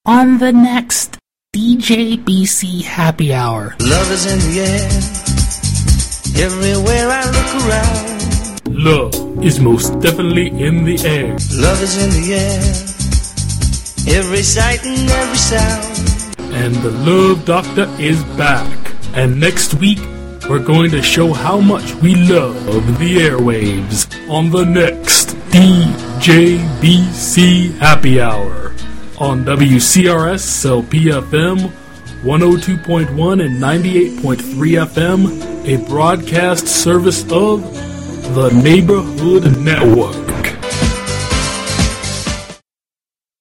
on the next DJBC Happy Hour. Love is in the air, everywhere I look around. Love is most definitely in the air. Love is in the air, every sight and every sound. And the Love Doctor is back. And next week, we're going to show how much we love the airwaves on the next DJBC Happy Hour on WCRS LPFM 102.1 and 98.3 FM, a broadcast service of the Neighborhood Network.